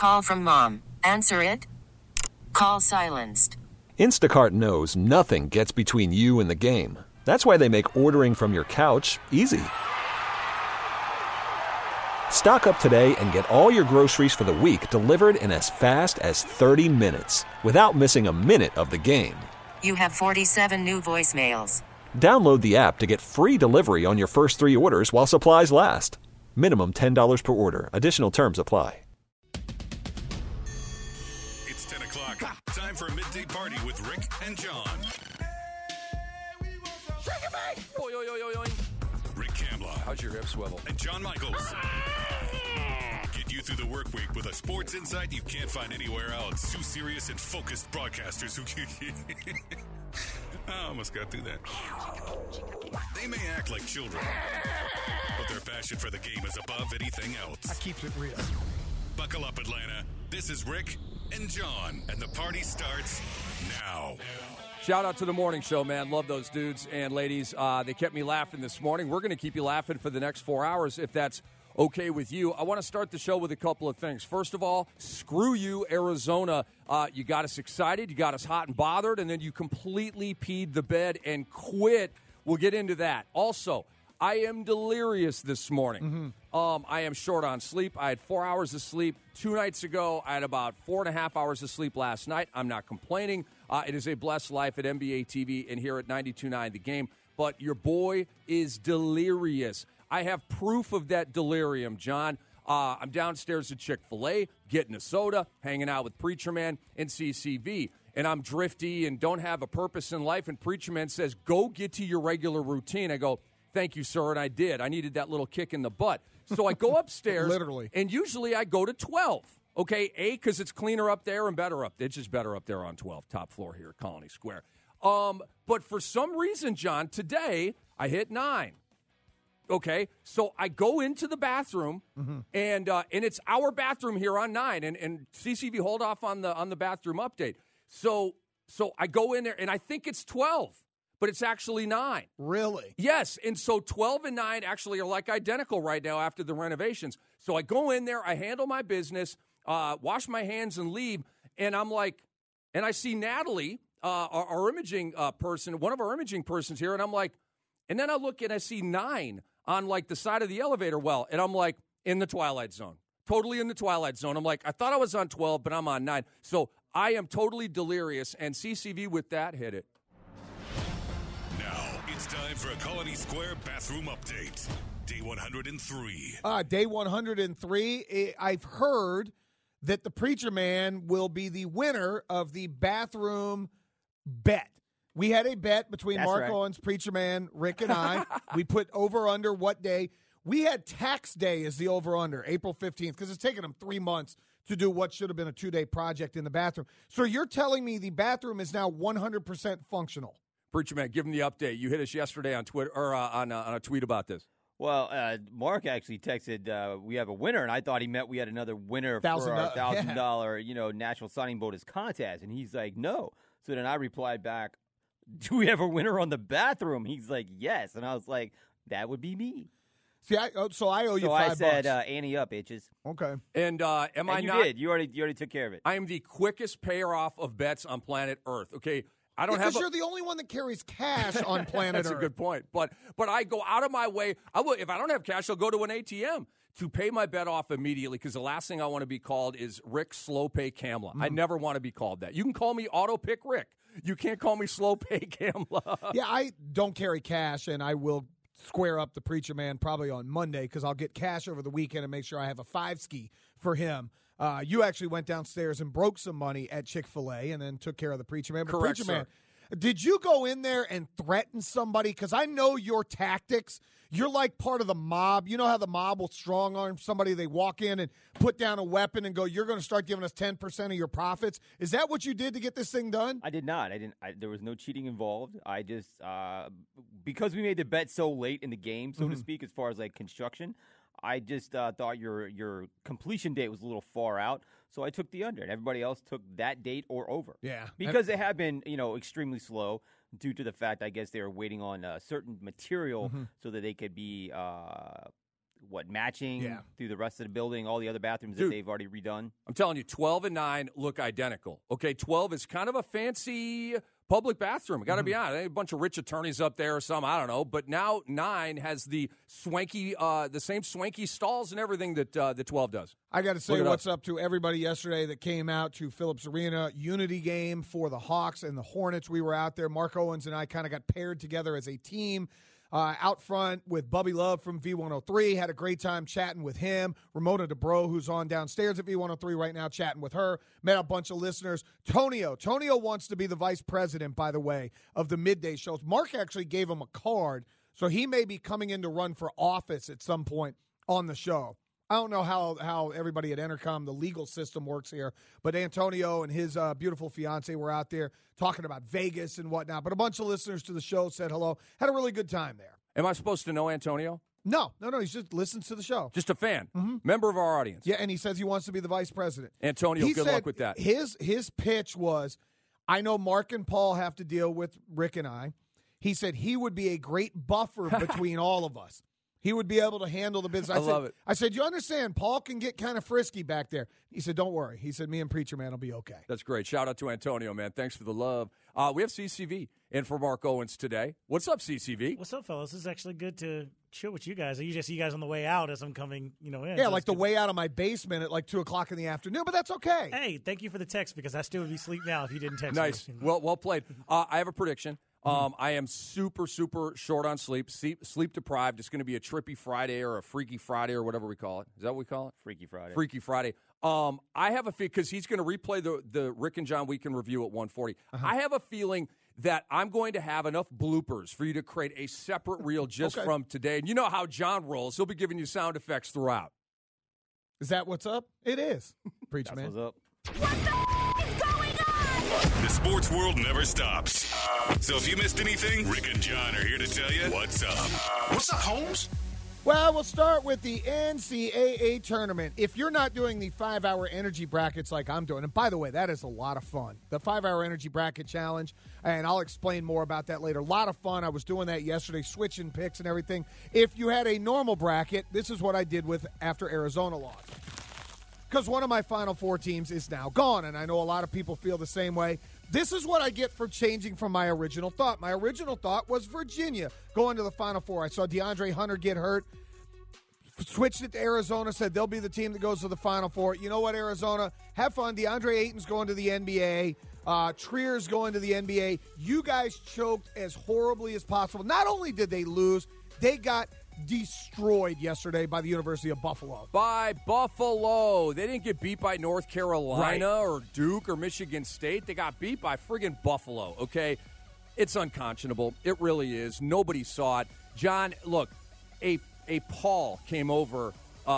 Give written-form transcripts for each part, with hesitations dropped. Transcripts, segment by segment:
Call from mom. Answer it. Call silenced. Instacart knows nothing gets between you and the game. That's why they make ordering from your couch easy. Stock up today and get all your groceries for the week delivered in as fast as 30 minutes without missing a minute of the game. You have 47 new voicemails. Download the app to get free delivery on your first 3 orders while supplies last. Minimum $10 per order. Additional terms apply. It's 10 o'clock. Time for a midday party with Rick and John. Rick Kamla. How's your hip swivel? And John Michaels. Get you through the work week with a sports insight you can't find anywhere else. Two serious and focused broadcasters who I almost got through that. They may act like children, but their passion for the game is above anything else. That keeps it real. Buckle up, Atlanta. This is Rick and John, and the party starts now. Shout out to the morning show, man. Love those dudes and ladies. They kept me laughing this morning. We're going to keep you laughing for the next 4 hours if that's okay with you. I want to start the show with a couple of things. First of all, screw you, Arizona. You got us excited. You got us hot and bothered, and then you completely peed the bed and quit. We'll get into that. Also, I am delirious this morning. I am short on sleep. I had 4 hours of sleep 2 nights ago. I had about 4.5 hours of sleep last night. I'm not complaining. It is a blessed life at NBA TV and here at 92.9 The Game. But your boy is delirious. I have proof of that delirium, John. I'm downstairs at Chick-fil-A, getting a soda, hanging out with Preacher Man and CCV. And I'm drifty and don't have a purpose in life. And Preacher Man says, go get to your regular routine. I go, thank you, sir, and I did. I needed that little kick in the butt. So I go upstairs. Literally. And usually I go to 12. Okay, because it's cleaner up there and better up there. It's just better up there on 12, top floor here at Colony Square. But for some reason, John, today I hit 9. Okay, so I go into the bathroom, and it's our bathroom here on 9, and CCV hold off on the bathroom update. So I go in there, and I think it's 12, but it's actually 9. Really? Yes, and so 12 and 9 actually are like identical right now after the renovations. So I go in there, I handle my business, wash my hands and leave, and I'm like, and I see Natalie, our imaging person, one of our imaging persons here, and I'm like, and then I look and I see 9 on like the side of the elevator well, and I'm like, in the Twilight Zone. Totally in the Twilight Zone. I'm like, I thought I was on 12, but I'm on 9. So I am totally delirious, and CCV with that hit it. Now it's time for a Colony Square bathroom update. Day 103. Day 103. I've heard that the Preacher Man will be the winner of the bathroom bet. We had a bet between Mark Owens, Preacher Man, Rick, and I. We put over-under what day. We had tax day as the over-under, April 15th, because it's taken them 3 months to do what should have been a 2-day project in the bathroom. So you're telling me the bathroom is now 100% functional? Preacher Man, give him the update. You hit us yesterday on Twitter or on a tweet about this. Well, Mark actually texted, we have a winner, and I thought he meant we had another winner for our $1,000, National Signing Bonus contest, and he's like, no. So then I replied back, do we have a winner on the bathroom? He's like, yes. And I was like, that would be me. See, I owe you $5. So I said, ante up, bitches. Okay. And you did. You already took care of it. I am the quickest payer off of bets on planet Earth. Okay. I don't have because you're the only one that carries cash on planet Earth. That's a good point. But I go out of my way. If I don't have cash, I'll go to an ATM to pay my bet off immediately, because the last thing I want to be called is Rick Slow Pay Kamla. I never want to be called that. You can call me Auto Pick Rick. You can't call me Slow Pay Kamla. Yeah, I don't carry cash, and I will square up the Preacher Man probably on Monday, because I'll get cash over the weekend and make sure I have a 5-ski for him. You actually went downstairs and broke some money at Chick-fil-A and then took care of the Preacher Man. But Correct, Preacher sir. Man, did you go in there and threaten somebody? Because I know your tactics. You're like part of the mob. You know how the mob will strong-arm somebody? They walk in and put down a weapon and go, you're going to start giving us 10% of your profits. Is that what you did to get this thing done? I did not. There was no cheating involved. I just, because we made the bet so late in the game, so to speak, as far as like construction, I just thought your completion date was a little far out, so I took the under, and everybody else took that date or over. Yeah. Because they have been, extremely slow due to the fact, I guess, they were waiting on certain material so that they could be matching through the rest of the building, all the other bathrooms that they've already redone? I'm telling you, 12 and 9 look identical. Okay, 12 is kind of a fancy public bathroom. Got to be honest. A bunch of rich attorneys up there or something. I don't know. But now 9 has the swanky, the same swanky stalls and everything that the 12 does. I got to say what's up to everybody yesterday that came out to Phillips Arena. Unity game for the Hawks and the Hornets. We were out there. Mark Owens and I kind of got paired together as a team. Out front with Bubby Love from V103. Had a great time chatting with him. Ramona DeBro, who's on downstairs at V103 right now, chatting with her. Met a bunch of listeners. Tonio wants to be the vice president, by the way, of the midday shows. Mark actually gave him a card, so he may be coming in to run for office at some point on the show. I don't know how everybody at Entercom, the legal system, works here, but Antonio and his beautiful fiance were out there talking about Vegas and whatnot. But a bunch of listeners to the show said hello. Had a really good time there. Am I supposed to know Antonio? No. He just listens to the show. Just a fan, member of our audience. Yeah, and he says he wants to be the vice president. Antonio, good luck with that. His pitch was, I know Mark and Paul have to deal with Rick and I. He said he would be a great buffer between all of us. He would be able to handle the business. I love it. I said, you understand, Paul can get kind of frisky back there. He said, don't worry. He said, me and Preacher Man will be okay. That's great. Shout out to Antonio, man. Thanks for the love. We have CCV in for Mark Owens today. What's up, CCV? What's up, fellas? This is actually good to chill with you guys. I usually see you guys on the way out as I'm coming, in. Yeah, like the way out of my basement at like 2 o'clock in the afternoon, but that's okay. Hey, thank you for the text because I still would be asleep now if you didn't text nice. me. Nice. Well played. I have a prediction. I am super, super short on sleep deprived. It's going to be a trippy Friday or a freaky Friday or whatever we call it. Is that what we call it? Freaky Friday. Freaky Friday. I have a feeling, because he's going to replay the Rick and John Weekend Review at 1:40. I have a feeling that I'm going to have enough bloopers for you to create a separate reel just from today. And you know how John rolls. He'll be giving you sound effects throughout. Is that what's up? It is. Preach, man. What's up? What the is going on? The sports world never stops. So if you missed anything, Rick and John are here to tell you what's up. What's up, Holmes? Well, we'll start with the NCAA tournament. If you're not doing the 5-hour energy brackets like I'm doing, and by the way, that is a lot of fun. The 5-hour energy bracket challenge, and I'll explain more about that later. A lot of fun. I was doing that yesterday, switching picks and everything. If you had a normal bracket, this is what I did with after Arizona lost. Because one of my Final Four teams is now gone, and I know a lot of people feel the same way. This is what I get for changing from my original thought. My original thought was Virginia going to the Final Four. I saw DeAndre Hunter get hurt, switched it to Arizona, said they'll be the team that goes to the Final Four. You know what, Arizona? Have fun. DeAndre Ayton's going to the NBA. Trier's going to the NBA. You guys choked as horribly as possible. Not only did they lose, they got destroyed yesterday by the University of Buffalo. By Buffalo. They didn't get beat by North Carolina or Duke or Michigan State. They got beat by friggin' Buffalo, okay? It's unconscionable. It really is. Nobody saw it. John, look, a Paul came over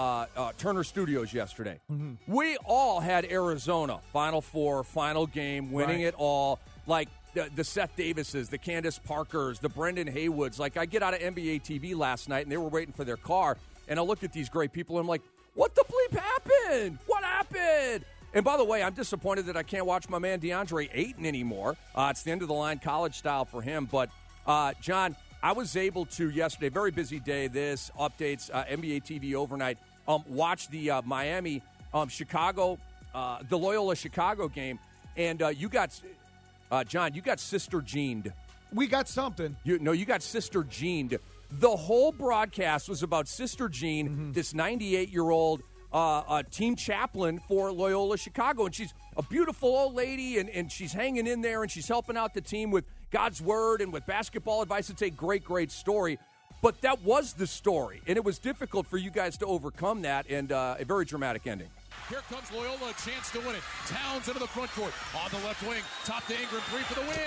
Turner Studios yesterday. We all had Arizona, Final Four, final game, winning it all. Like, the Seth Davises, the Candace Parkers, the Brendan Haywoods. Like, I get out of NBA TV last night, and they were waiting for their car, and I look at these great people, and I'm like, what the bleep happened? What happened? And by the way, I'm disappointed that I can't watch my man DeAndre Ayton anymore. It's the end-of-the-line college style for him. But, John, I was able to yesterday, very busy day, updates, NBA TV overnight, watch the Miami, Chicago, the Loyola Chicago game, and you got... John, you got Sister Jeaned. We got something. You got Sister Jeaned. The whole broadcast was about Sister Jean, this 98-year-old team chaplain for Loyola Chicago. And she's a beautiful old lady, and she's hanging in there, and she's helping out the team with God's Word and with basketball advice. It's a great, great story. But that was the story, and it was difficult for you guys to overcome that, and a very dramatic ending. Here comes Loyola, a chance to win it. Towns into the front court. On the left wing, top to Ingram, 3 for the win.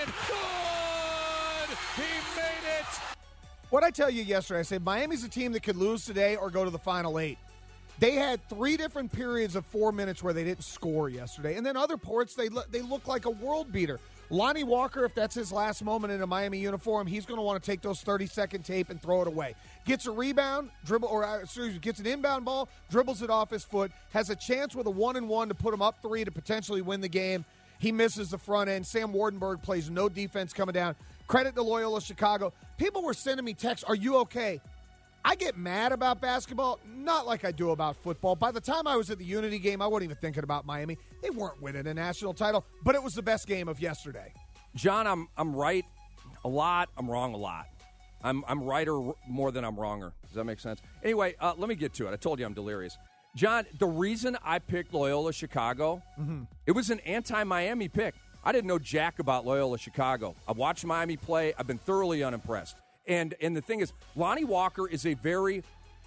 Good! He made it! What I tell you yesterday, I said Miami's a team that could lose today or go to the Final 8. They had 3 different periods of 4 minutes where they didn't score yesterday. And then other ports, they look like a world beater. Lonnie Walker, if that's his last moment in a Miami uniform, he's going to want to take those 30-second tape and throw it away. Gets a rebound, gets an inbound ball, dribbles it off his foot, has a chance with a 1-and-1 to put him up 3 to potentially win the game. He misses the front end. Sam Wardenberg plays no defense coming down. Credit to Loyola Chicago. People were sending me texts, are you okay? I get mad about basketball, not like I do about football. By the time I was at the Unity game, I wasn't even thinking about Miami. They weren't winning a national title, but it was the best game of yesterday. John, I'm right a lot. I'm wrong a lot. I'm righter more than I'm wronger. Does that make sense? Anyway, let me get to it. I told you I'm delirious. John, the reason I picked Loyola Chicago, it was an anti-Miami pick. I didn't know jack about Loyola Chicago. I've watched Miami play. I've been thoroughly unimpressed. And the thing is, Lonnie Walker is a very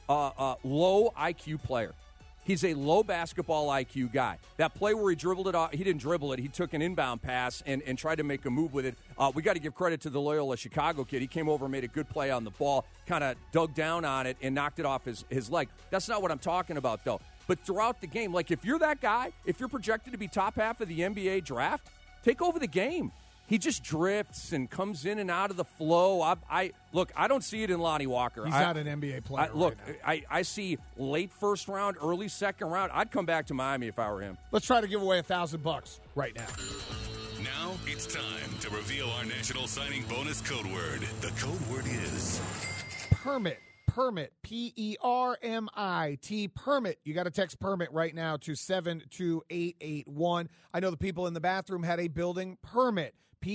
low IQ player. He's a low basketball IQ guy. That play where he dribbled it off, he didn't dribble it. He took an inbound pass and tried to make a move with it. We got to give credit to the Loyola Chicago kid. He came over and made a good play on the ball, kind of dug down on it and knocked it off his leg. That's not what I'm talking about, though. But throughout the game, like if you're that guy, if you're projected to be top half of the NBA draft, take over the game. He just drifts and comes in and out of the flow. I don't see it in Lonnie Walker. He's not an NBA player. I see late first round, early second round. I'd come back to Miami if I were him. Let's try to give away $1,000 right now. Now it's time to reveal our national signing bonus code word. The code word is permit. Permit, P-E-R-M-I-T, permit. You got to text permit right now to 72881. I know the people in the bathroom had a building permit,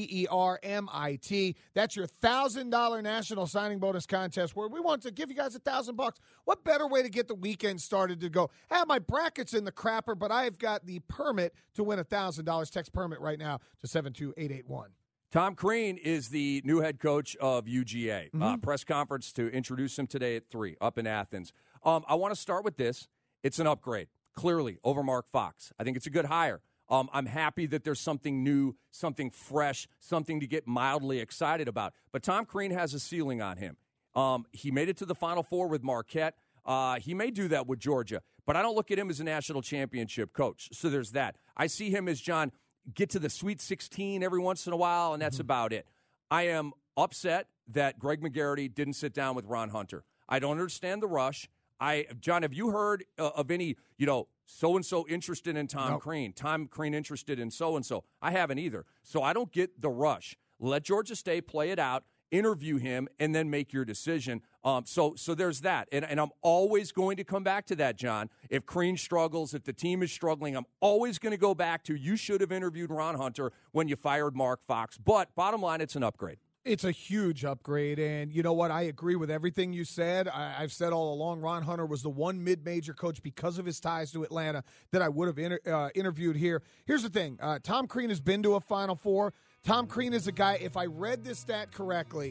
P-E-R-M-I-T. That's your $1,000 national signing bonus contest where we want to give you guys $1,000. What better way to get the weekend started to go, my bracket's in the crapper, but I've got the permit to win $1,000. Text permit right now to 72881. Tom Crean is the new head coach of UGA. Press conference to introduce him today at 3 up in Athens. I want to start with this. It's an upgrade, clearly, over Mark Fox. I think it's a good hire. I'm happy that there's something new, something fresh, something to get mildly excited about. But Tom Crean has a ceiling on him. He made it to the Final Four with Marquette. He may do that with Georgia. But I don't look at him as a national championship coach. So there's that. I see him as, John, get to the Sweet 16 every once in a while, and that's about it. I am upset that Greg McGarity didn't sit down with Ron Hunter. I don't understand the rush. John, have you heard of any, so-and-so interested in Tom Crean, Tom Crean interested in so-and-so? I haven't either. So I don't get the rush. Let Georgia State play it out, interview him, and then make your decision. So there's that. And I'm always going to come back to that, John. If Crean struggles, if the team is struggling, I'm always going to go back to you should have interviewed Ron Hunter when you fired Mark Fox. But bottom line, it's an upgrade. It's a huge upgrade, and you know what? I agree with everything you said. I've said all along Ron Hunter was the one mid-major coach because of his ties to Atlanta that I would have interviewed here. Here's the thing. Tom Crean has been to a Final Four. Tom Crean is a guy, if I read this stat correctly,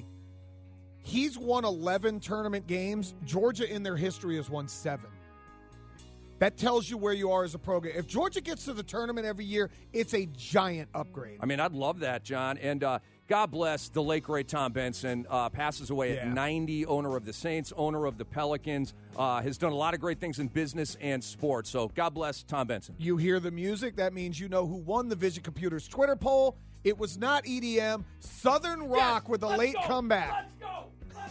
he's won 11 tournament games. Georgia in their history has won 7. That tells you where you are as a program. If Georgia gets to the tournament every year, it's a giant upgrade. I mean, I'd love that, John. And God bless the late, great Tom Benson. Passes away at 90, owner of the Saints, owner of the Pelicans. Has done a lot of great things in business and sports. So God bless Tom Benson. You hear the music. That means you know who won the Vision Computers Twitter poll. It was not EDM. Southern Rock with a late comeback. Let's go.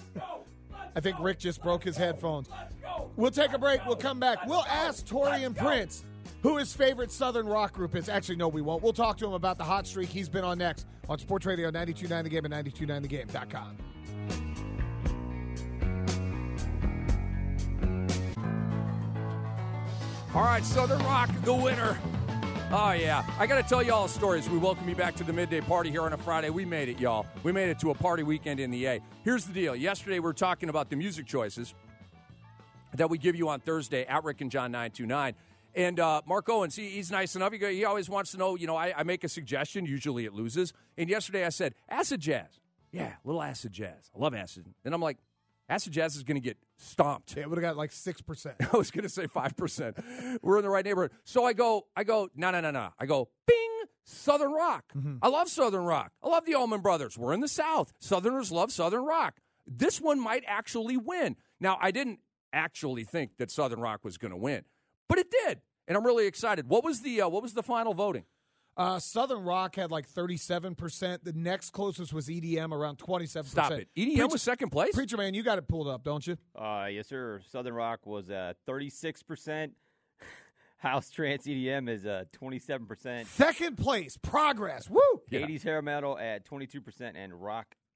I think Rick just broke his headphones. We'll take a break. We'll come back. We'll ask Torian Prince who his favorite Southern rock group is. Actually, no, we won't. We'll talk to him about the hot streak he's been on next on Sports Radio 92.9 The Game and 92.9thegame.com. All right, Southern Rock, the winner. Oh, yeah. I got to tell you all stories. We welcome you back to the midday party here on a Friday. We made it, y'all. We made it to a party weekend in the A. Here's the deal. Yesterday, we were talking about the music choices that we give you on Thursday at Rick and John 929. And Mark Owens, he's nice enough. He always wants to know, I make a suggestion. Usually it loses. And yesterday I said, acid jazz. Yeah, a little acid jazz. I love acid. And I'm like, acid jazz is going to get stomped. Yeah, it would have got like 6%. I was going to say 5%. We're in the right neighborhood. So I go, no. I go, bing, Southern Rock. Mm-hmm. I love Southern Rock. I love the Allman Brothers. We're in the South. Southerners love Southern Rock. This one might actually win. Now, I didn't actually think that Southern Rock was going to win, but it did, and I'm really excited. What was the final voting? Southern Rock had like 37%. The next closest was EDM, around 27%. Stop it. EDM was second place? Preacher Man, you got it pulled up, don't you? Yes, sir. Southern Rock was 36%. House Trance EDM is 27%. Second place. Progress. Woo! 80s hair metal at 22%, and rock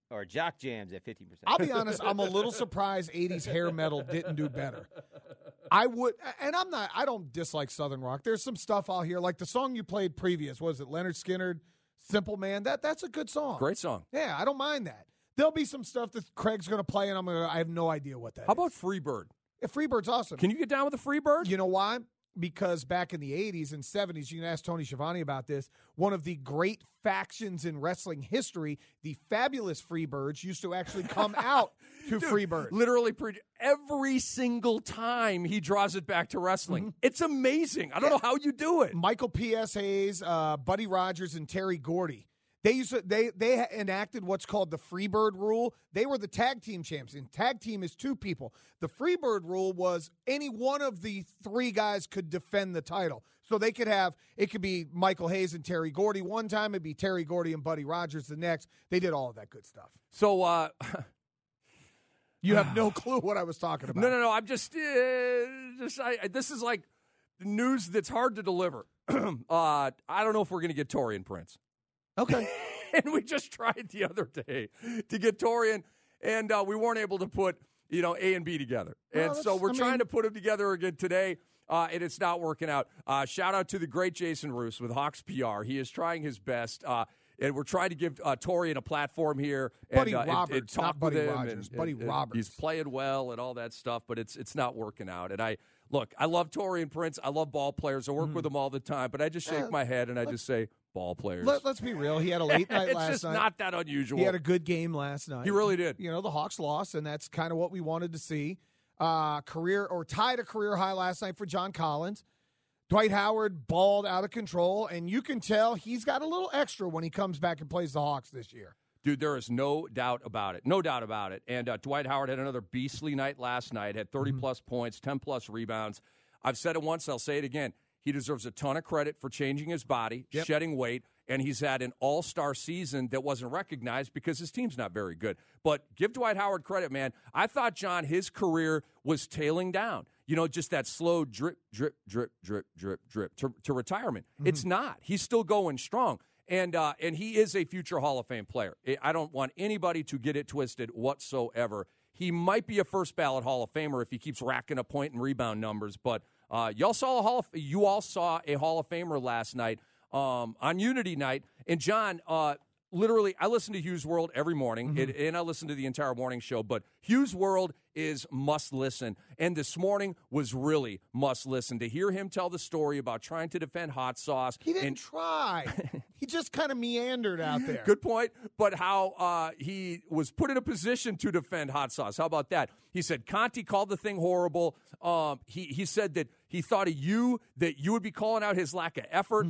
or Jock Jams at 15%. I'll be honest, I'm a little surprised 80s hair metal didn't do better. I don't dislike Southern rock. There's some stuff I'll hear, like the song you played previous. Was it Leonard Skinner, Simple Man? That's a good song. Great song. Yeah, I don't mind that. There'll be some stuff that Craig's going to play, and I have no idea what that is. How about Freebird? Yeah, Freebird's awesome. Can you get down with the Freebird? You know why? Because back in the 80s and 70s, you can ask Tony Schiavone about this, one of the great factions in wrestling history, the Fabulous Freebirds, used to actually come out to Freebird. Literally, every single time he draws it back to wrestling. Mm-hmm. It's amazing. I don't know how you do it. Michael P.S. Hayes, Buddy Rogers, and Terry Gordy. They enacted what's called the Freebird rule. They were the tag team champions. Tag team is 2 people. The Freebird rule was any one of the 3 guys could defend the title. So they could have, it could be Michael Hayes and Terry Gordy one time. It'd be Terry Gordy and Buddy Rogers the next. They did all of that good stuff. So, you have no clue what I was talking about. No. I'm just this is like news that's hard to deliver. I don't know if we're going to get Torian Prince. Okay. And we just tried the other day to get Torian, and we weren't able to put, A and B together. And so we're trying to put them together again today, and it's not working out. Shout out to the great Jason Roos with Hawks PR. He is trying his best, and we're trying to give Torian a platform here. Buddy and, Roberts, and talk not Buddy with him. Rogers. Buddy Roberts. He's playing well and all that stuff, but it's not working out. And I love Torian Prince. I love ball players. I work with them all the time, but I just shake my head and I just say, ball players. Let's be real. He had a late night last night. It's just not that unusual. He had a good game last night. He really did. The Hawks lost, and that's kind of what we wanted to see. Tied a career high last night for John Collins. Dwight Howard balled out of control, and you can tell he's got a little extra when he comes back and plays the Hawks this year. Dude, there is no doubt about it. No doubt about it. And Dwight Howard had another beastly night last night, had 30-plus points, 10-plus rebounds. I've said it once, I'll say it again. He deserves a ton of credit for changing his body, shedding weight, and he's had an all-star season that wasn't recognized because his team's not very good. But give Dwight Howard credit, man. I thought, John, his career was tailing down. Just that slow drip, drip, drip, drip, drip, drip to retirement. Mm-hmm. It's not. He's still going strong. And he is a future Hall of Fame player. I don't want anybody to get it twisted whatsoever. He might be a first-ballot Hall of Famer if he keeps racking up point and rebound numbers, but you all saw a Hall of Famer last night on Unity Night. And, John, literally, I listen to Hughes World every morning, and I listen to the entire morning show, but Hughes World is must listen. And this morning was really must listen. To hear him tell the story about trying to defend hot sauce. He didn't try. He just kind of meandered out there. Good point. But how he was put in a position to defend hot sauce. How about that? He said Conti called the thing horrible. He said that he thought of you, that you would be calling out his lack of effort.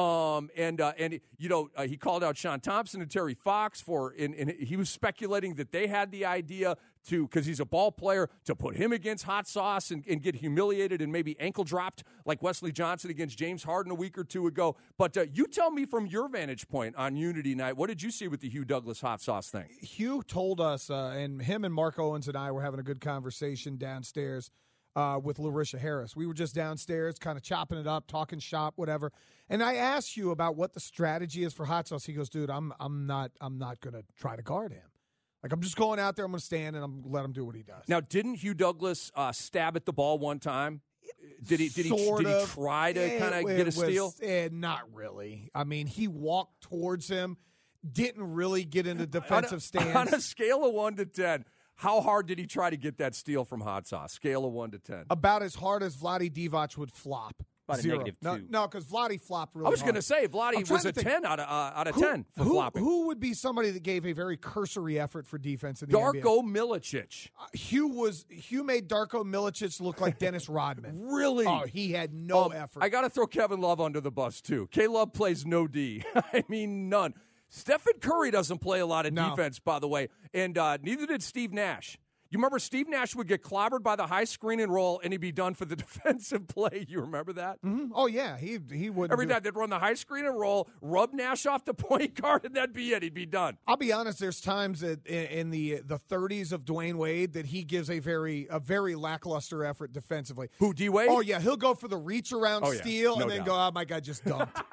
He called out Sean Thompson and Terry Fox and he was speculating that they had the idea because he's a ball player, to put him against hot sauce and get humiliated and maybe ankle dropped like Wesley Johnson against James Harden a week or two ago. But you tell me from your vantage point on Unity Night, what did you see with the Hugh Douglas hot sauce thing? Hugh told us, and him and Mark Owens and I were having a good conversation downstairs with Larisha Harris. We were just downstairs kind of chopping it up, talking shop, whatever. And I asked Hugh about what the strategy is for hot sauce. He goes, dude, I'm not going to try to guard him. Like, I'm just going out there, I'm going to stand, and I'm going to let him do what he does. Now, didn't Hugh Douglas stab at the ball one time? Did he try to kind of get a steal? Not really. I mean, he walked towards him, didn't really get into defensive stance. On a scale of 1 to 10, how hard did he try to get that steal from hot sauce? Scale of 1 to 10. About as hard as Vlade Divac would flop. About Zero. a -2. No, because Vlade flopped really hard. I was going to say, Vlade was a 10 out of 10 for flopping. Who would be somebody that gave a very cursory effort for defense in the NBA? Darko Milicic. Hugh made Darko Milicic look like Dennis Rodman. Really? Oh, he had no effort. I got to throw Kevin Love under the bus, too. K-Love plays no D. I mean, none. Stephen Curry doesn't play a lot of defense, by the way, and neither did Steve Nash. You remember Steve Nash would get clobbered by the high screen and roll, and he'd be done for the defensive play. You remember that? Mm-hmm. Oh, yeah. He would. Every time they'd run the high screen and roll, rub Nash off the point guard, and that'd be it. He'd be done. I'll be honest. There's times that in the 30s of Dwayne Wade that he gives a very lackluster effort defensively. Who, D-Wade? Oh, yeah. He'll go for the reach-around steal and then go, oh, my God, just dunked.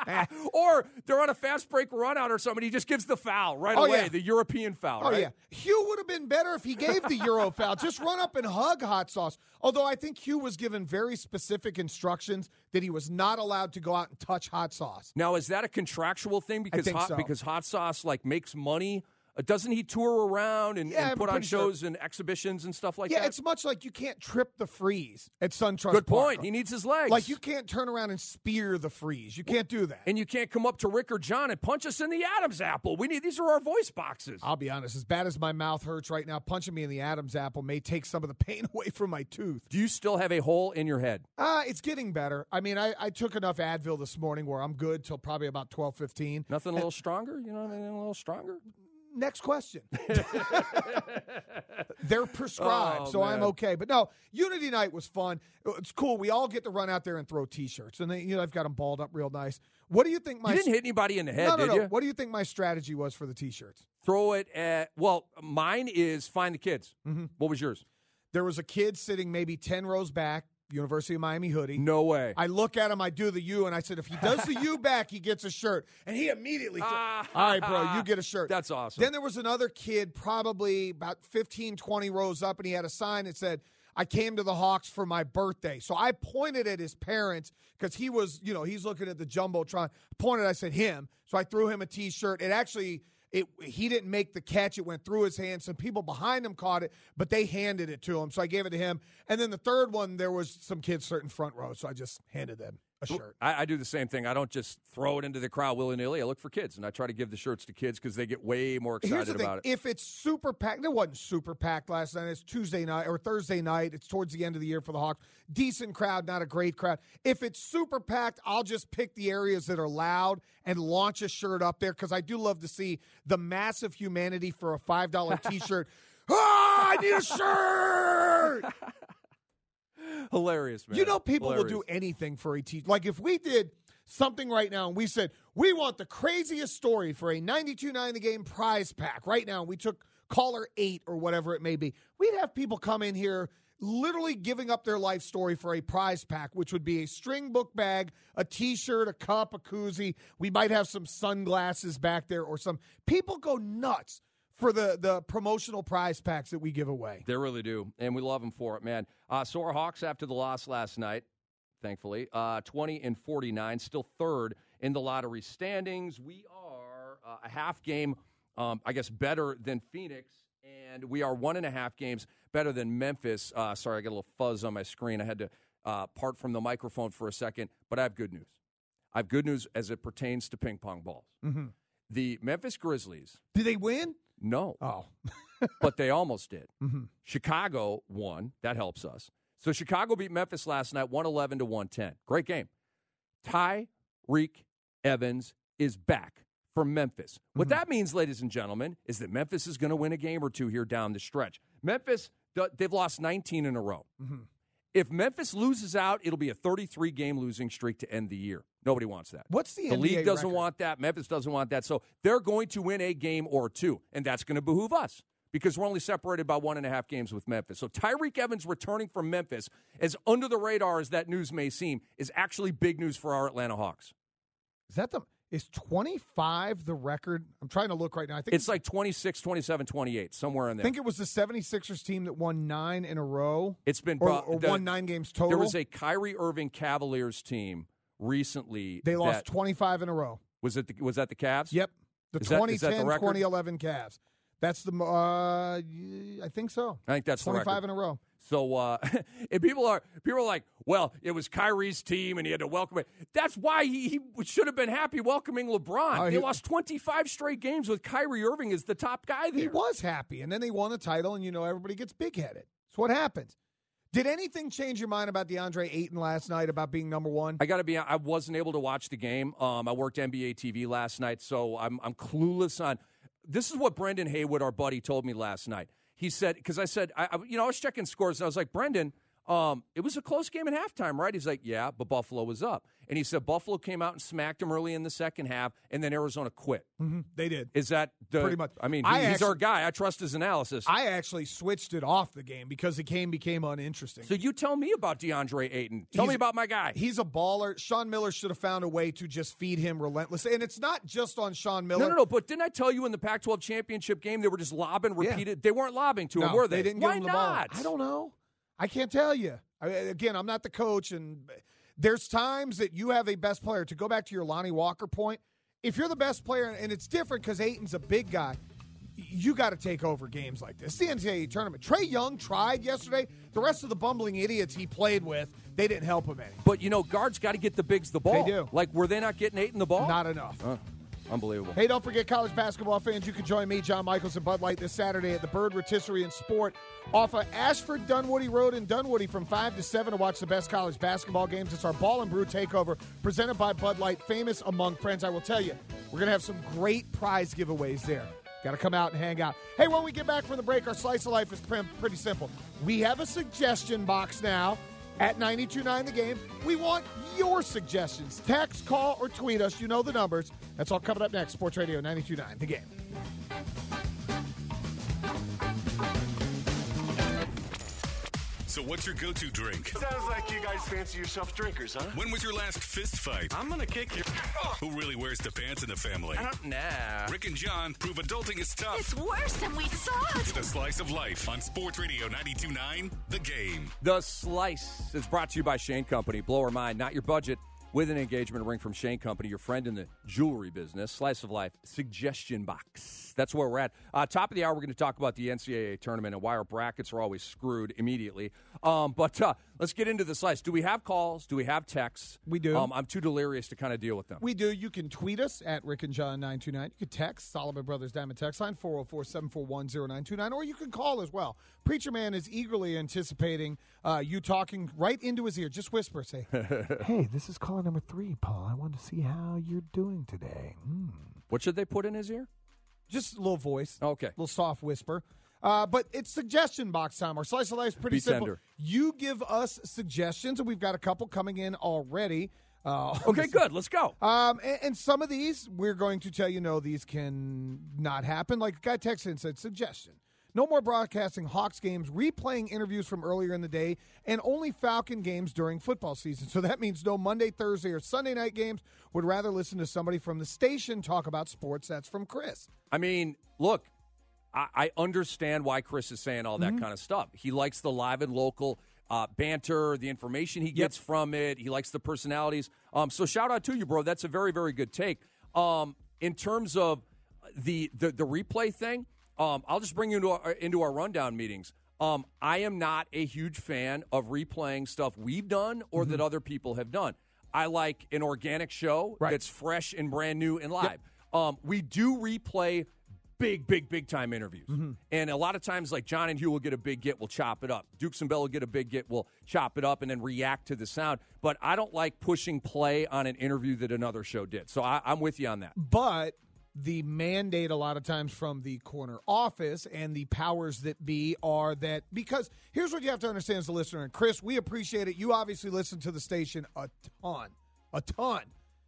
Or they're on a fast break run out or something. He just gives the foul right away, the European foul. Oh, right? yeah. Hugh would have been better if he gave the Euro foul. Just run up and hug Hot Sauce. Although I think Hugh was given very specific instructions that he was not allowed to go out and touch Hot Sauce. Now, is that a contractual thing? Because I think so. Because Hot Sauce makes money. Doesn't he tour around and put on shows and exhibitions and stuff like that? Yeah, it's much like you can't trip the freeze at SunTrust Good Park. point. He needs his legs. Like you can't turn around and spear the freeze. You can't do that. And you can't come up to Rick or John and punch us in the Adam's apple. These are our voice boxes. I'll be honest, as bad as my mouth hurts right now, punching me in the Adam's apple may take some of the pain away from my tooth. Do you still have a hole in your head? It's getting better. I mean, I took enough Advil this morning where I'm good till probably about 12:15. Nothing a little stronger? You know what I mean? A little stronger? Next question. They're prescribed, so man. I'm okay. But no, Unity Night was fun. It's cool. We all get to run out there and throw T-shirts, and I've got them balled up real nice. What do you think? You didn't hit anybody in the head, did you? What do you think my strategy was for the T-shirts? Throw it at. Well, mine is find the kids. Mm-hmm. What was yours? There was a kid sitting maybe 10 rows back. University of Miami hoodie. No way. I look at him, I do the U, and I said, if he does the U back, he gets a shirt. And he immediately said, all right, bro, you get a shirt. That's awesome. Then there was another kid probably about 15, 20 rows up, and he had a sign that said, I came to the Hawks for my birthday. So I pointed at his parents because he was, he's looking at the Jumbotron. I said, him. So I threw him a T-shirt. It actually... he didn't make the catch. It went through his hands. Some people behind him caught it, but they handed it to him. So I gave it to him. And then the third one, there was some kids certain front row, so I just handed them a shirt. I do the same thing. I don't just throw it into the crowd willy-nilly. I look for kids, and I try to give the shirts to kids because they get way more excited about it. If it's super packed, it wasn't super packed last night. It's Tuesday night or Thursday night. It's towards the end of the year for the Hawks. Decent crowd, not a great crowd. If it's super packed, I'll just pick the areas that are loud and launch a shirt up there because I do love to see the massive humanity for a $5 T-shirt. I need a shirt! Hilarious, man. People will do anything for a T-shirt. Like if we did something right now and we said, we want the craziest story for a 92.9 The Game prize pack right now, and we took caller 8 or whatever it may be, we'd have people come in here literally giving up their life story for a prize pack, which would be a string book bag, a T-shirt, a cup, a koozie. We might have some sunglasses back there or some. People go nuts for the promotional prize packs that we give away. They really do, and we love them for it, man. So our Hawks, after the loss last night, thankfully, 20-49, still third in the lottery standings. We are a half game, better than Phoenix, and we are 1.5 games better than Memphis. Sorry, I got a little fuzz on my screen. I had to part from the microphone for a second, but I have good news. I have good news as it pertains to ping pong balls. Mm-hmm. The Memphis Grizzlies. Did they win? No. Oh. But they almost did. Mm-hmm. Chicago won. That helps us. So Chicago beat Memphis last night, 111-110. Great game. Tyreke Evans is back from Memphis. Mm-hmm. What that means, ladies and gentlemen, is that Memphis is going to win a game or two here down the stretch. Memphis, they've lost 19 in a row. Mm-hmm. If Memphis loses out, it'll be a 33-game losing streak to end the year. Nobody wants that. What's the NBA league doesn't record? want that. Memphis doesn't want that. So they're going to win a game or two, and that's going to behoove us because we're only separated by 1.5 games with Memphis. So Tyreke Evans returning from Memphis, as under the radar as that news may seem, is actually big news for our Atlanta Hawks. Is 25 the record? I'm trying to look right now. I think it's like 26, 27, 28, somewhere in there. I think it was the 76ers team that won 9 in a row. It's been won 9 games total. There was a Kyrie Irving Cavaliers team recently. They lost 25 in a row. Was that the Cavs? Yep. The 2010-2011 Cavs. That's the I think so. I think that's 25 in a row. So and people are like, well, it was Kyrie's team and he had to welcome it. That's why he should have been happy welcoming LeBron. They lost 25 straight games with Kyrie Irving as the top guy there. He was happy, and then they won the title, and everybody gets big-headed. That's what happens. Did anything change your mind about DeAndre Ayton last night about being number one? I wasn't able to watch the game. I worked NBA TV last night, so I'm clueless on. This is what Brendan Haywood, our buddy, told me last night. He said, because I said, I was checking scores, and I was like, Brendan, It was a close game at halftime, right? He's like, yeah, but Buffalo was up. And he said Buffalo came out and smacked him early in the second half, and then Arizona quit. Mm-hmm. They did. Is that pretty much? I mean, he's our guy. I trust his analysis. I actually switched it off the game because the game became uninteresting. So you tell me about DeAndre Ayton. Tell me about my guy. He's a baller. Sean Miller should have found a way to just feed him relentlessly. And it's not just on Sean Miller. No. But didn't I tell you in the Pac-12 championship game they were just lobbing repeated? Yeah. They weren't lobbing to him, were they? They didn't give him the ball. I don't know. I can't tell you. Again, I'm not the coach, and there's times that you have a best player. To go back to your Lonnie Walker point, if you're the best player, and it's different because Ayton's a big guy, you got to take over games like this. The NCAA tournament. Trae Young tried yesterday. The rest of the bumbling idiots he played with, they didn't help him any. But, guards got to get the bigs the ball. They do. Like, were they not getting Ayton the ball? Not enough. Unbelievable. Hey, don't forget, college basketball fans, you can join me, John Michaels, and Bud Light this Saturday at the Bird Rotisserie and Sport off of Ashford Dunwoody Road in Dunwoody from 5 to 7 to watch the best college basketball games. It's our Ball and Brew Takeover presented by Bud Light, famous among friends. I will tell you, we're going to have some great prize giveaways there. Got to come out and hang out. Hey, when we get back from the break, our Slice of Life is pretty simple. We have a suggestion box now at 92.9 The Game. We want your suggestions. Text, call, or tweet us. You know the numbers. That's all coming up next. Sports Radio 92.9 The Game. So what's your go-to drink? Sounds like you guys fancy yourself drinkers, huh? When was your last fist fight? I'm gonna kick you. Who really wears the pants in the family? Nah. Rick and John prove adulting is tough. It's worse than we thought. The Slice of Life on Sports Radio 92.9 The Game. The Slice is brought to you by Shane Company. Blow or mind, not your budget. With an engagement ring from Shane Company, your friend in the jewelry business. Slice of Life suggestion box. That's where we're at. Top of the hour, we're going to talk about the NCAA tournament and why our brackets are always screwed immediately. But let's get into the Slice. Do we have calls? Do we have texts? We do. I'm too delirious to kind of deal with them. We do. You can tweet us at Rick and John 929. You can text Solomon Brothers Diamond text line 404-741-0929, or you can call as well. Preacher Man is eagerly anticipating you talking right into his ear. Just whisper, say, "Hey, this is caller number 3, Paul. I want to see how you're doing today." What should they put in his ear? Just a little voice. Okay. A little soft whisper. But it's suggestion box time. Our Slice of Life is pretty simple. Tender. You give us suggestions, and we've got a couple coming in already. Okay, good. Let's go. And some of these, we're going to tell you, no, these can not happen. Like a guy texted and said, suggestion. No more broadcasting Hawks games, replaying interviews from earlier in the day, and only Falcon games during football season. So that means no Monday, Thursday, or Sunday night games. Would rather listen to somebody from the station talk about sports. That's from Chris. I mean, look, I understand why Chris is saying all that kind of stuff. He likes the live and local banter, the information he gets from it. He likes the personalities. So shout out to you, bro. That's a very, very good take. In terms of the replay thing, I'll just bring you into our rundown meetings. I am not a huge fan of replaying stuff we've done or that other people have done. I like an organic show that's fresh and brand new and live. We do replay big time interviews. And a lot of times, like John and Hugh will get a big get, we'll chop it up. Dukes and Bell will get a big get, we'll chop it up and then react to the sound. But I don't like pushing play on an interview that another show did. So I'm with you on that. But the mandate a lot of times from the corner office and the powers that be are that, because here's what you have to understand as a listener. And Chris, we appreciate it. You obviously listen to the station a ton.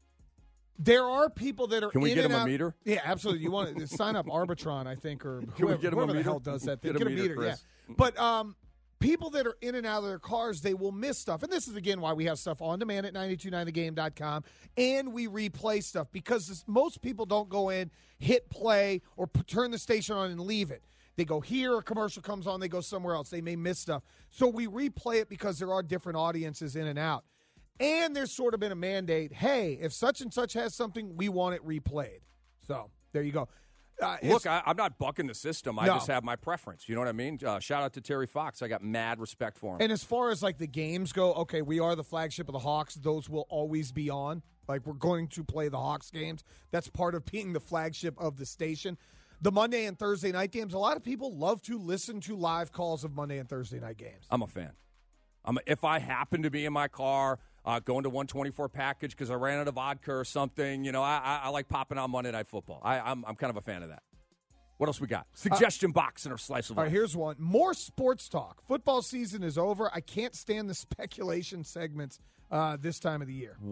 There are people that are Can we get him a meter? Yeah, absolutely. You want to sign up Arbitron, I think, or whoever the hell does that thing. Get a meter, Chris. Yeah. But people that are in and out of their cars, they will miss stuff. And this is, again, why we have stuff on demand at 929thegame.com, and we replay stuff, because most people don't go in, hit play, or turn the station on and leave it. They go here, a commercial comes on, they go somewhere else. They may miss stuff. So we replay it because there are different audiences in and out. And there's sort of been a mandate, hey, if such and such has something, we want it replayed. So there you go. Look, I'm not bucking the system. I just have my preference. You know what I mean? Shout out to Terry Fox. I got mad respect for him. And as far as, like, the games go, okay, we are the flagship of the Hawks. Those will always be on. Like, we're going to play the Hawks games. That's part of being the flagship of the station. The Monday and Thursday night games, a lot of people love to listen to live calls of Monday and Thursday night games. I'm a fan. If I happen to be in my car going to 124 package because I ran out of vodka or something, I like popping on Monday Night Football. I'm kind of a fan of that. What else we got? Suggestion box in our slice of life. All right, here's one. More sports talk. Football season is over. I can't stand the speculation segments this time of the year.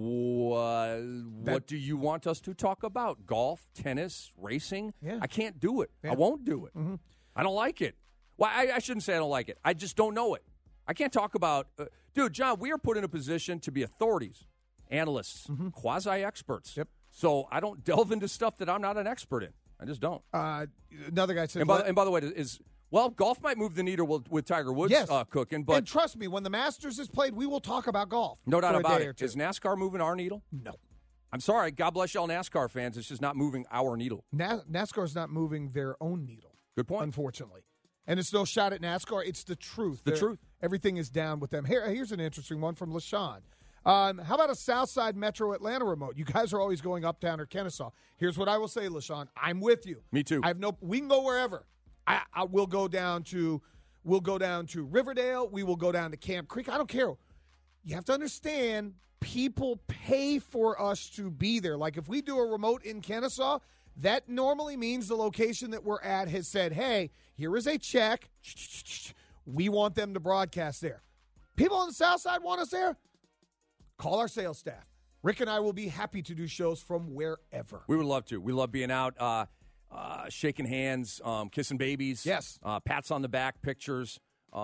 What do you want us to talk about? Golf, tennis, racing? Yeah. I can't do it. Yeah. I won't do it. Mm-hmm. I don't like it. Well, I shouldn't say I don't like it. I just don't know it. I can't talk about dude, John, we are put in a position to be authorities, analysts, quasi-experts. Yep. So I don't delve into stuff that I'm not an expert in. I just don't. Another guy said... And by the way, golf might move the needle with Tiger Woods cooking. But and trust me, when the Masters is played, we will talk about golf. No doubt about it. Is NASCAR moving our needle? No. I'm sorry. God bless y'all NASCAR fans. It's just not moving our needle. NASCAR's not moving their own needle. Good point. Unfortunately. And it's no shot at NASCAR. It's the truth. The truth. Everything is down with them. Here's an interesting one from LaShawn. How about a Southside Metro Atlanta remote? You guys are always going uptown or Kennesaw. Here's what I will say, LaShawn. I'm with you. Me too. We can go wherever. I will go down to Riverdale. We will go down to Camp Creek. I don't care. You have to understand, people pay for us to be there. Like if we do a remote in Kennesaw, that normally means the location that we're at has said, hey, here is a check. We want them to broadcast there. People on the South Side want us there. Call our sales staff. Rick and I will be happy to do shows from wherever. We would love to. We love being out, shaking hands, kissing babies. Yes. Pats on the back, pictures.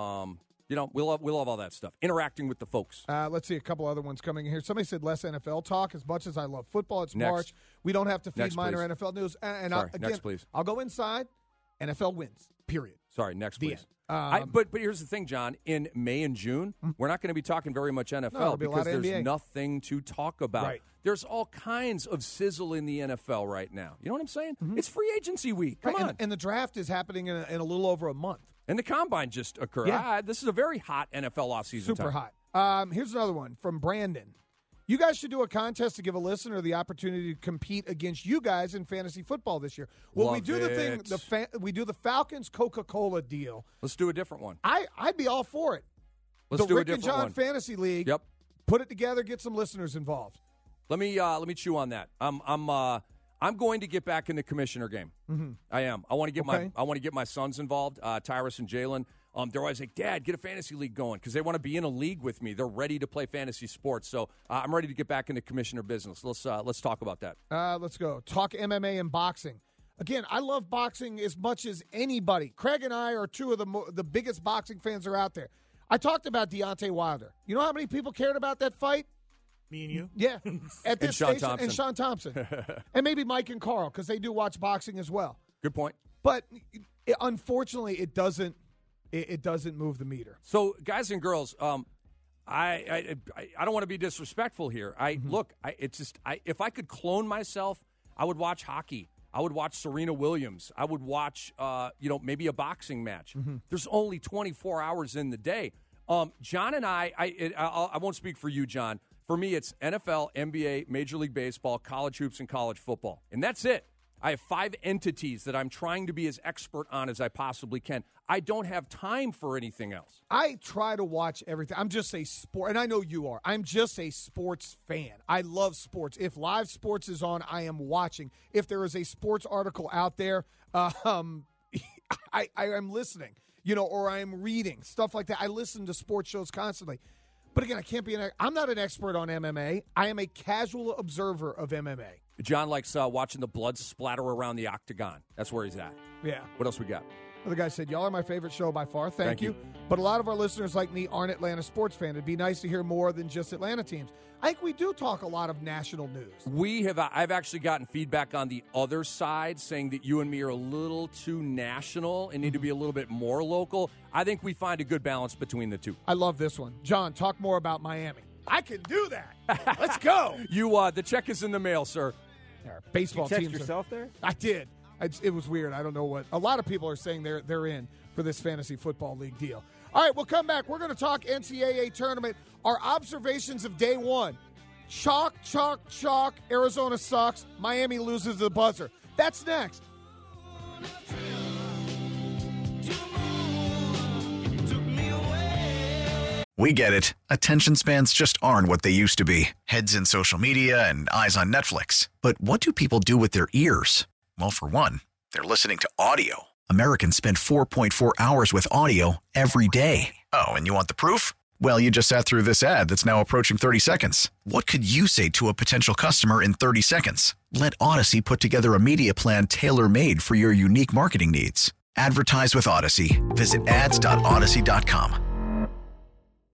We love all that stuff. Interacting with the folks. Let's see a couple other ones coming in here. Somebody said less NFL talk. As much as I love football, it's Next. March. We don't have to feed Next, minor please. NFL news. Sorry, next, please. I'll go inside. NFL wins, period. Sorry, next, The please. end. But here's the thing, John. In May and June, we're not going to be talking very much there'll NFL be a lot because of there's NBA. nothing to talk about. Right. There's all kinds of sizzle in the NFL right now. You know what I'm saying? It's free agency week. Come on. And the draft is happening in a little over a month. And the combine just occurred. Yeah. This is a very hot NFL offseason Super time. hot. Here's another one from Brandon. You guys should do a contest to give a listener the opportunity to compete against you guys in fantasy football this year. Well, we Love do it. the thing. We do the Falcons Coca-Cola deal. Let's do a different one. I'd be all for it. Let's the do a Rick and different John one. Fantasy League. Yep. Put it together. Get some listeners involved. Let me chew on that. I'm going to get back in the commissioner game. Mm-hmm. I am. I want to Okay. get my sons involved, Tyrus and Jalen. They're always like, Dad, get a fantasy league going because they want to be in a league with me. They're ready to play fantasy sports. So I'm ready to get back in the commissioner business. Let's talk about that. Let's go. Talk MMA and boxing. Again, I love boxing as much as anybody. Craig and I are two of the biggest boxing fans are out there. I talked about Deontay Wilder. You know how many people cared about that fight? Me and you? Yeah. At this And Sean station. Thompson. And Sean Thompson. And maybe Mike and Carl because they do watch boxing as well. Good point. But unfortunately, it doesn't move the meter. So, guys and girls, I don't want to be disrespectful here. If I could clone myself, I would watch hockey. I would watch Serena Williams. I would watch, maybe a boxing match. There's only 24 hours in the day. John and I won't speak for you, John. For me, it's NFL, NBA, Major League Baseball, college hoops, and college football. And that's it. I have 5 entities that I'm trying to be as expert on as I possibly can. I don't have time for anything else. I try to watch everything. I'm just a sport, and I know you are. I'm just a sports fan. I love sports. If live sports is on, I am watching. If there is a sports article out there, I am listening, or I am reading, stuff like that. I listen to sports shows constantly. But again, I can't be I'm not an expert on MMA. I am a casual observer of MMA. John likes watching the blood splatter around the octagon. That's where he's at. Yeah. What else we got? Well, the guy said, y'all are my favorite show by far. Thank you. But a lot of our listeners like me aren't Atlanta sports fans. It'd be nice to hear more than just Atlanta teams. I think we do talk a lot of national news. I've actually gotten feedback on the other side saying that you and me are a little too national and need to be a little bit more local. I think we find a good balance between the two. I love this one. John, talk more about Miami. I can do that. Let's go. The check is in the mail, sir. Our baseball you text teams yourself there? I did. It was weird. I don't know what. A lot of people are saying they're in for this fantasy football league deal. All right, we'll come back. We're going to talk NCAA tournament. Our observations of day one. Chalk, chalk, chalk. Arizona sucks. Miami loses the buzzer. That's next. We get it. Attention spans just aren't what they used to be. Heads in social media and eyes on Netflix. But what do people do with their ears? Well, for one, They're listening to audio. Americans spend 4.4 hours with audio every day. Oh, and you want the proof? Well, you just sat through this ad that's now approaching 30 seconds. What could you say to a potential customer in 30 seconds? Let Odyssey put together a media plan tailor-made for your unique marketing needs. Advertise with Odyssey. Visit ads.odyssey.com.